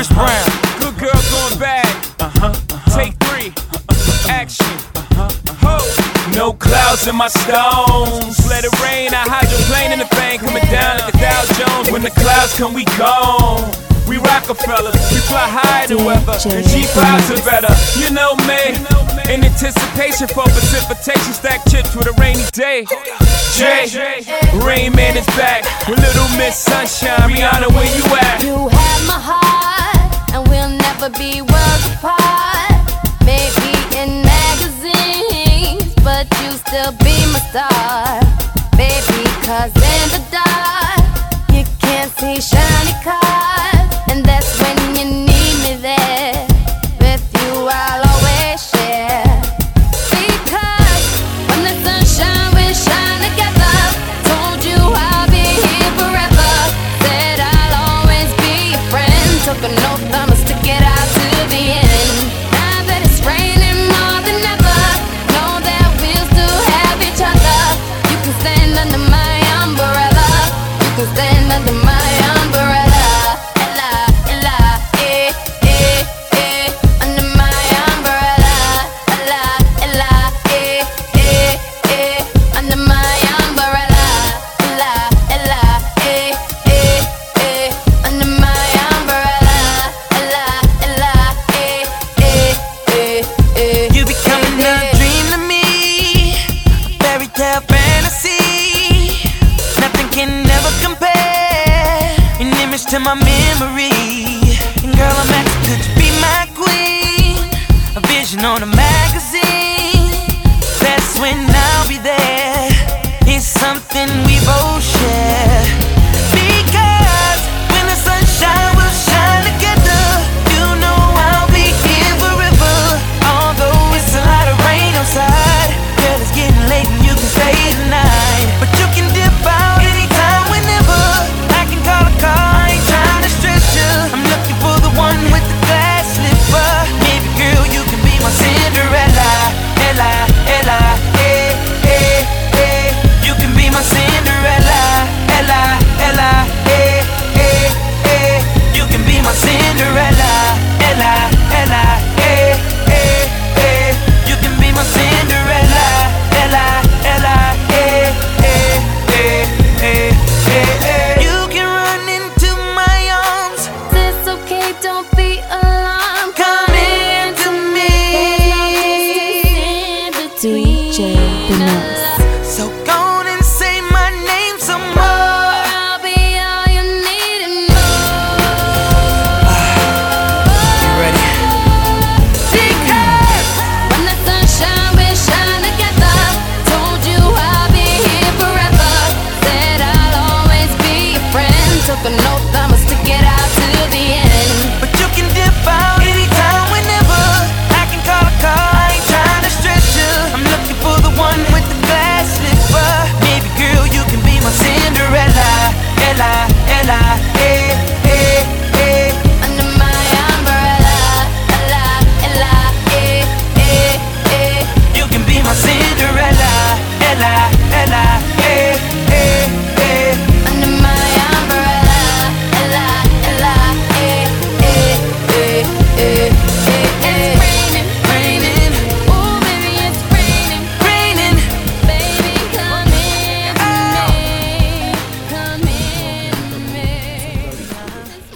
Chris Brown. Good girl going bad. Take 3. Action. Ho. No clouds in my stones. Let it rain. I hydroplane in the bank. Coming down like the Dow Jones. When the clouds come, we gone. We Rockefellers, we fly higher than weather, and G5s are better. You know me, in anticipation for precipitation, stack chips with a rainy day. Jay, Rain Man is back with Little Miss Sunshine. Rihanna, where you at? You have my heart, and we'll never be worlds apart. Maybe in magazines, but you still be my star. Baby, 'cause in the dark, you can't see shiny cars. And that's when you need me there. With you I'll always share. Because when the sunshine we shine together. Told you I'll be here forever. Said I'll always be your friend. Took an oath, I'ma stick it out to the end. Now that it's raining more than ever, know that we'll still have each other. You can stand under my umbrella. You can stand under my umbrella. Fantasy, nothing can ever compare. An image to my memory. And girl, I'm asking, could you be my queen? A vision on a magazine. That's when I'll be there. It's something we both